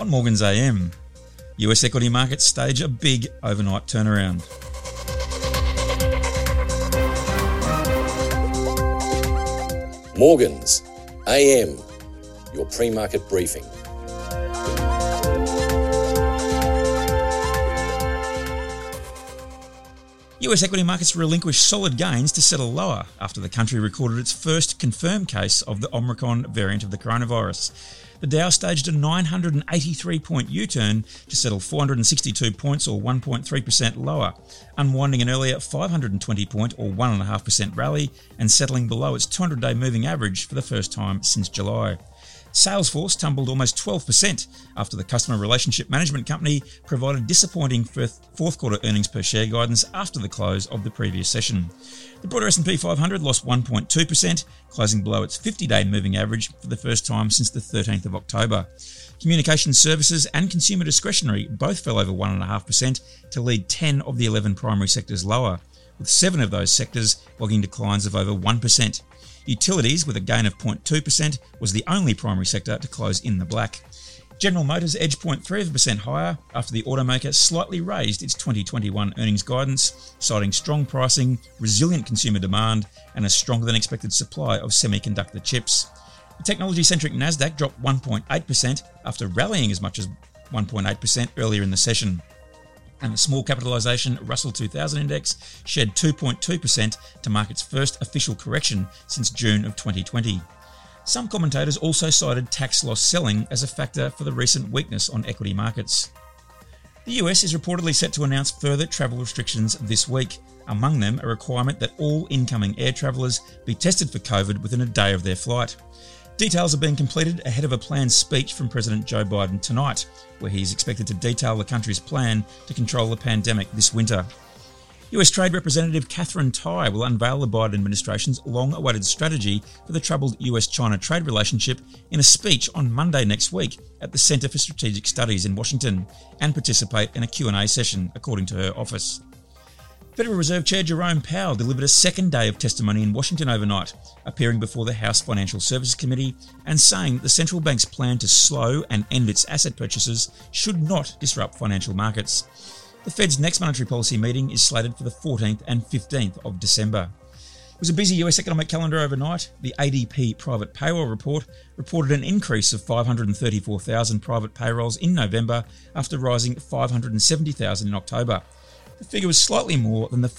Morgan's AM. US equity markets stage a big overnight turnaround. Morgan's AM, your pre-market briefing. US equity markets relinquished solid gains to settle lower after the country recorded its first confirmed case of the Omicron variant of the coronavirus. The Dow staged a 983-point U-turn to settle 462 points or 1.3% lower, unwinding an earlier 520-point or 1.5% rally and settling below its 200-day moving average for the first time since July. Salesforce tumbled almost 12% after the customer relationship management company provided disappointing fourth quarter earnings per share guidance after the close of the previous session. The broader S&P 500 lost 1.2%, closing below its 50-day moving average for the first time since the 13th of October. Communications services and consumer discretionary both fell over 1.5% to lead 10 of the 11 primary sectors lower, with 7 of those sectors logging declines of over 1%. Utilities, with a gain of 0.2%, was the only primary sector to close in the black. General Motors edged 0.3% higher after the automaker slightly raised its 2021 earnings guidance, citing strong pricing, resilient consumer demand, and a stronger than expected supply of semiconductor chips. The technology-centric Nasdaq dropped 1.8% after rallying as much as 1.8% earlier in the session. And the small capitalisation Russell 2000 index shed 2.2% to mark its first official correction since June of 2020. Some commentators also cited tax loss selling as a factor for the recent weakness on equity markets. The US is reportedly set to announce further travel restrictions this week, among them a requirement that all incoming air travellers be tested for COVID within a day of their flight. Details are being completed ahead of a planned speech from President Joe Biden tonight, where he is expected to detail the country's plan to control the pandemic this winter. US Trade Representative Katherine Tai will unveil the Biden administration's long-awaited strategy for the troubled US-China trade relationship in a speech on Monday next week at the Center for Strategic Studies in Washington and participate in a Q&A session, according to her office. Federal Reserve Chair Jerome Powell delivered a second day of testimony in Washington overnight, appearing before the House Financial Services Committee and saying the central bank's plan to slow and end its asset purchases should not disrupt financial markets. The Fed's next monetary policy meeting is slated for the 14th and 15th of December. It was a busy US economic calendar overnight. The ADP private payroll report reported an increase of 534,000 private payrolls in November after rising 570,000 in October. The figure was slightly more than the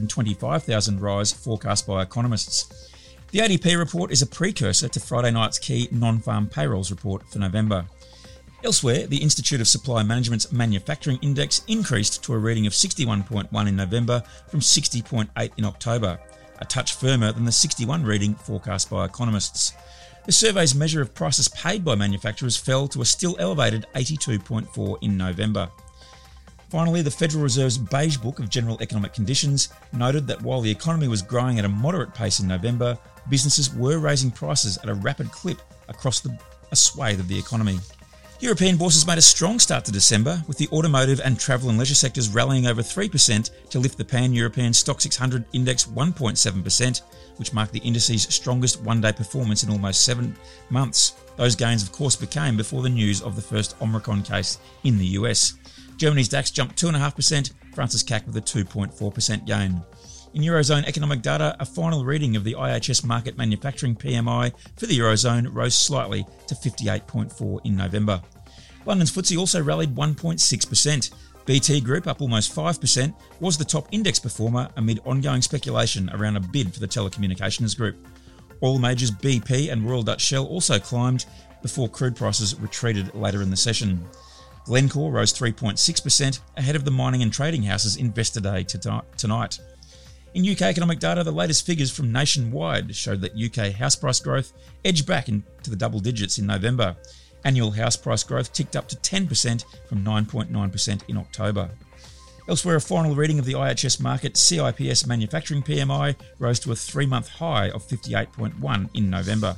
525,000 rise forecast by economists. The ADP report is a precursor to Friday night's key non-farm payrolls report for November. Elsewhere, the Institute of Supply Management's manufacturing index increased to a reading of 61.1 in November from 60.8 in October, a touch firmer than the 61 reading forecast by economists. The survey's measure of prices paid by manufacturers fell to a still elevated 82.4 in November. Finally, the Federal Reserve's Beige Book of General Economic Conditions noted that while the economy was growing at a moderate pace in November, businesses were raising prices at a rapid clip across a swathe of the economy. European bourses made a strong start to December, with the automotive and travel and leisure sectors rallying over 3% to lift the Pan-European Stoxx 600 index 1.7%, which marked the indice's strongest one-day performance in almost 7 months. Those gains, of course, came before the news of the first Omicron case in the US. Germany's DAX jumped 2.5%, France's CAC with a 2.4% gain. In Eurozone economic data, a final reading of the IHS Markit Manufacturing PMI for the Eurozone rose slightly to 58.4 in November. London's FTSE also rallied 1.6%. BT Group, up almost 5%, was the top index performer amid ongoing speculation around a bid for the telecommunications group. Oil majors BP and Royal Dutch Shell also climbed before crude prices retreated later in the session. Glencore rose 3.6% ahead of the mining and trading houses Investor Day tonight. In UK economic data, the latest figures from Nationwide showed that UK house price growth edged back into the double digits in November. Annual house price growth ticked up to 10% from 9.9% in October. Elsewhere, a final reading of the IHS Markit CIPS Manufacturing PMI rose to a 3-month high of 58.1 in November.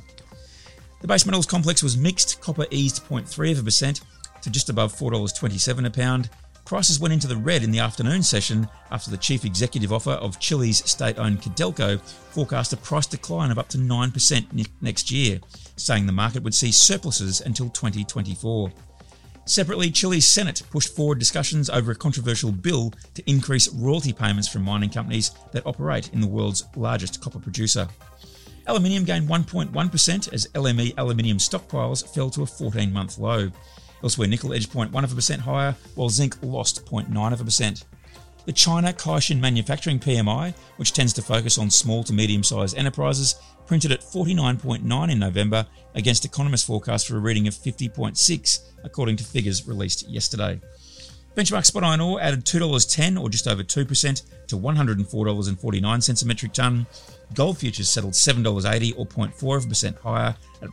The base metals complex was mixed. Copper eased 0.3% to just above $4.27 a pound. Prices went into the red in the afternoon session after the chief executive offer of Chile's state-owned Codelco forecast a price decline of up to 9% next year, saying the market would see surpluses until 2024. Separately, Chile's Senate pushed forward discussions over a controversial bill to increase royalty payments from mining companies that operate in the world's largest copper producer. Aluminium gained 1.1% as LME aluminium stockpiles fell to a 14-month low. Elsewhere, nickel edged 0.1% higher, while zinc lost 0.9%. The China Caixin Manufacturing PMI, which tends to focus on small to medium-sized enterprises, printed at 49.9 in November against economists' forecast for a reading of 50.6, according to figures released yesterday. Benchmark spot iron ore added $2.10, or just over 2%, to $104.49 a metric tonne. Gold futures settled $7.80, or 0.4% higher, at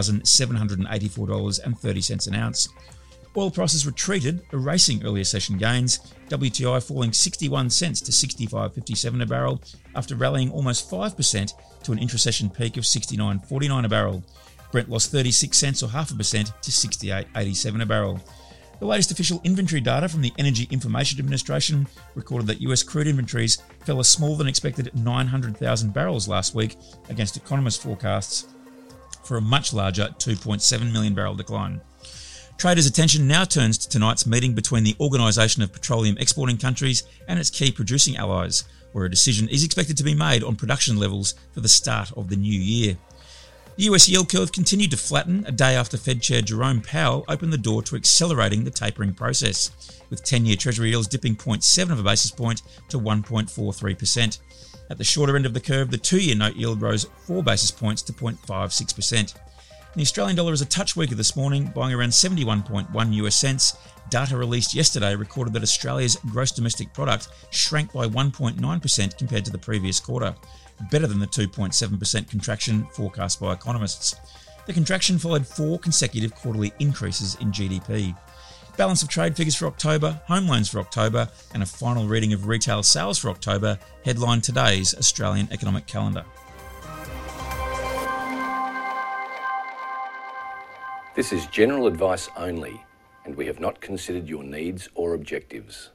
$1,784.30 an ounce. Oil prices retreated, erasing earlier session gains, WTI falling 61 cents to $65.57 a barrel after rallying almost 5% to an intra-session peak of $69.49 a barrel. Brent lost 36 cents or 0.5% to $68.87 a barrel. The latest official inventory data from the Energy Information Administration recorded that US crude inventories fell a smaller than expected 900,000 barrels last week against economists' forecasts for a much larger 2.7 million barrel decline. Traders' attention now turns to tonight's meeting between the Organisation of Petroleum Exporting Countries and its key producing allies, where a decision is expected to be made on production levels for the start of the new year. The US yield curve continued to flatten a day after Fed Chair Jerome Powell opened the door to accelerating the tapering process, with 10-year Treasury yields dipping 0.7 of a basis point to 1.43%. At the shorter end of the curve, the 2-year note yield rose 4 basis points to 0.56%. The Australian dollar is a touch weaker this morning, buying around 71.1 US cents. Data released yesterday recorded that Australia's gross domestic product shrank by 1.9% compared to the previous quarter, better than the 2.7% contraction forecast by economists. The contraction followed 4 consecutive quarterly increases in GDP. Balance of trade figures for October, home loans for October, and a final reading of retail sales for October headline today's Australian economic calendar. This is general advice only, and we have not considered your needs or objectives.